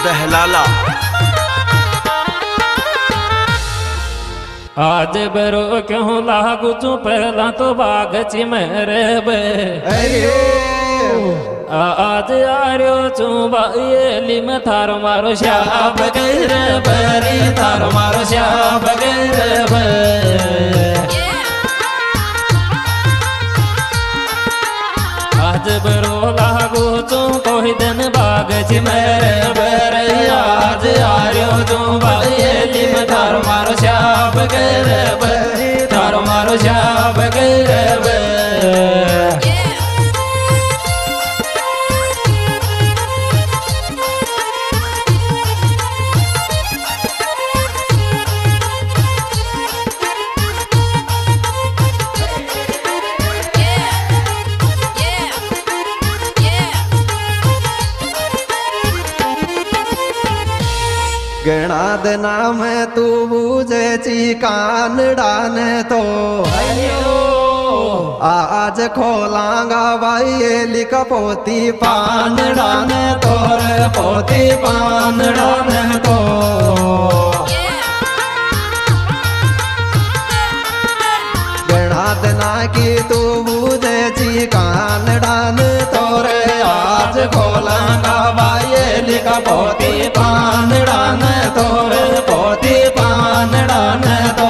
दहलाला। आज बरो क्यों लागू चू पहला तो बाग चिमरे बे आज आर्यो चू बाये में थारो मारो श्याब गैर बरी थारो मारो श्याब गैर बे आज बरो लागू चू कोई दिन बाग चिमरे बे आज आर्यो चू बाये में थारो मारो श्याब गैर बरी थारो मारो श्याब गैर बे गणाद नाम तू बूझे ची कान डान तो आज खोलांगा भाई ये लिख पोती पान डान तोर पोती पान डान तो गणाद ना की तू बूझे ची कान डान तोरे आज खोलांगा भाई ये लिख पोती पान डान तोर पोती पान डान तो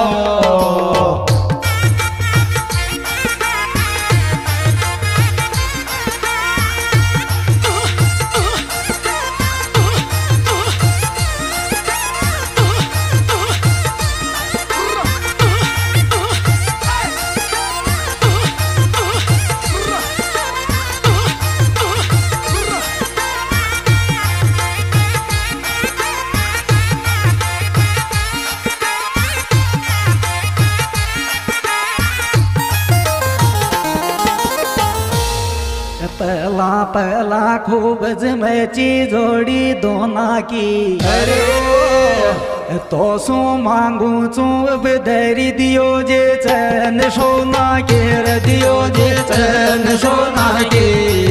पहला पहला खूब जमची जोड़ी दोना की अरे तो सो मांगू चू अब धरी दियो जे चैन सोना के दियो जे चैन सोना के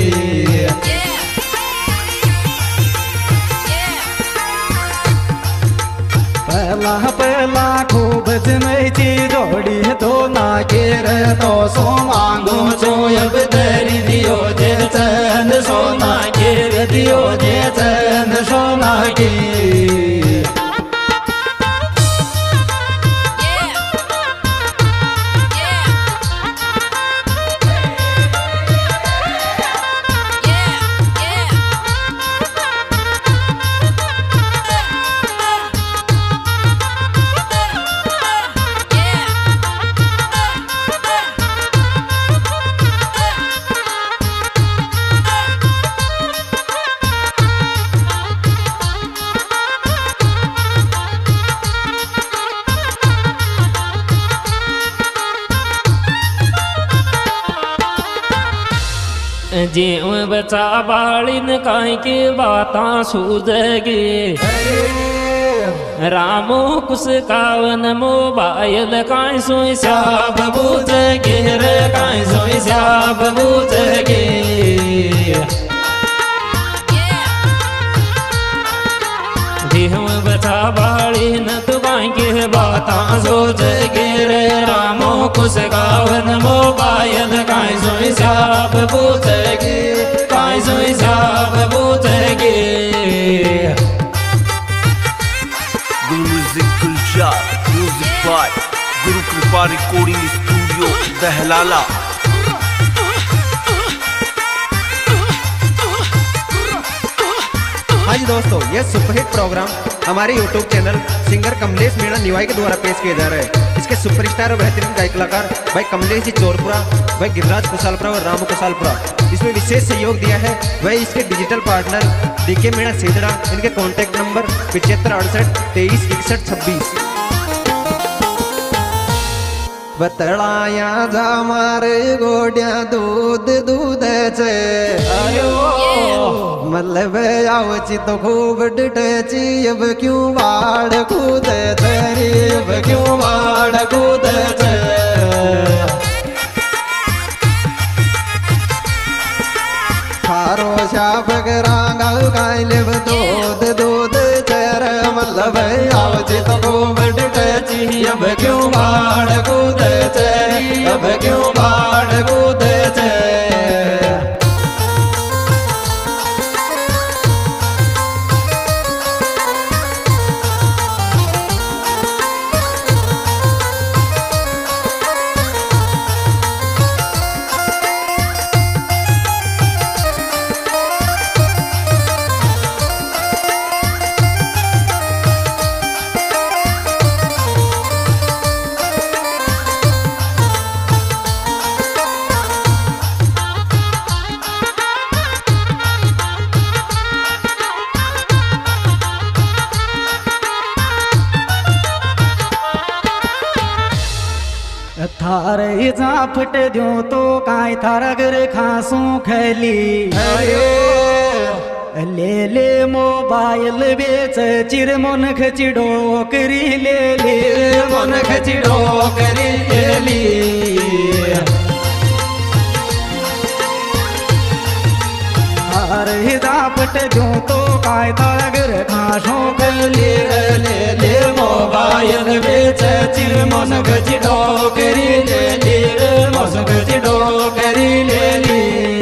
पहला पहला खूब जमची जोड़ी दोना के तो सो मांगू चू अब धरी दियो जे चैन सोना के दियो जे चैन सोना के जीव बचा बालिन काई की बाता सूझगी रामो कुछ कावन मोबाइल काई सोई साब बूझगी रे काई सोई साब बूझगी जीव बचा बालिन तू काई की बाता सूझगी रे रामो कुछ कावन मोबाइल काई सोई साब बूझगी काई सोई साब बूझगी music Gulzar music by Guru Kripa recording studio दहलाला। हाँ जी दोस्तों, ये सुपरहिट प्रोग्राम हमारे YouTube channel singer Kamlesh Meena Niwai के द्वारा पेश किया जा रहा है। इसके सुपरस्टार और बेहतरीन गायक कलाकार भाई कमलेश जी चोरपुरा, भाई गिरिराज कुशालपुरा और रामू कुशालपुरा। इसमें विशेष सहयोग दिया है वही इसके डिजिटल पार्टनर DK मीणा सीधड़ा। इनके कॉन्टैक्ट नंबर 7568 23 61 26। बतलाया जा मारे गोडिया दूध दूध छे मतलब आवची तो खूब डटेची अब क्यों बाढ़ कूद तेरी अब क्यों बाढ़ कूद थारो शाप करांगा गाय लेब दूध दूध सब आवजे तो गोबड़ टची अब क्यों बाढ़ कूद छे अब क्यों बाढ़ कूद छे थारे जाफट दो तो काई थारा घर खासू खैली ले ले मोबाइल बेच चिर मन खचिड़ो करी ले ले मन खचिड़ो करी ले ली थारे जाफट दो तो काई थारा घर खासू खैली ले मोबाइल बेच चिर मन खचिड़ो करी ले ली मन खचिड़ो करी ले ली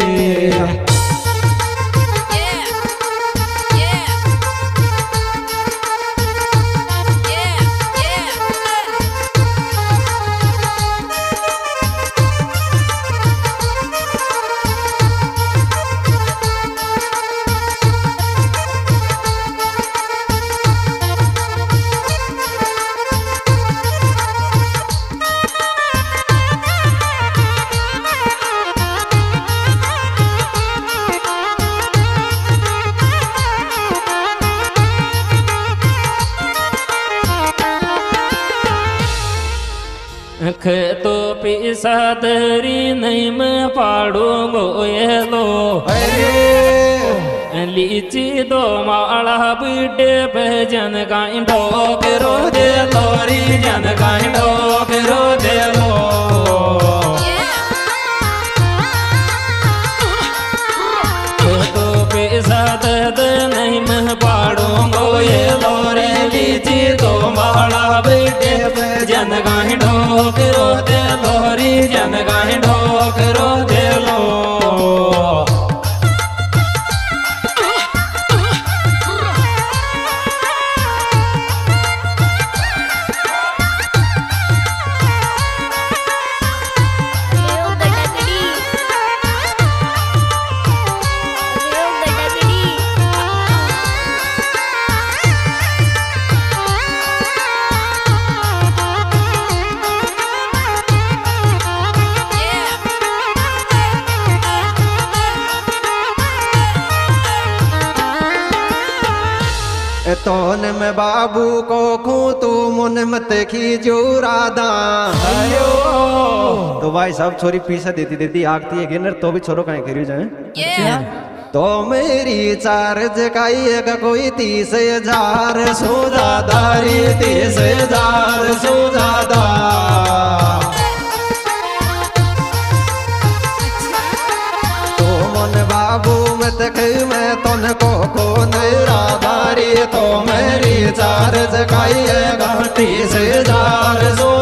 तो पिसा दरी नहीं मैं पाड़ूंगो ये लो लीची दो माला बिडे भजन गाई डोकरो दे लोरी जन गाई डोकरो दे लो तो पिसा दर्द नहीं मैं पाड़ूंगो ये लोरी लीची दो माला बिडे भजन गाई डोकरो दे लोरी जन गाई डोकरो दे लो तोन में बाबू को खू तू मुन मत खींचू राधा तो भाई साहब छोरी पीछे देती देती आगती है गिनर तो भी छोरो कहीं करियो जाए तो मेरी चार्ज काई का कोई 30,000 सुजादारी 30,000 सुजादा तो मन बाबू मत मैं तन को राधारी तो मेरी चार्ज काई 30,000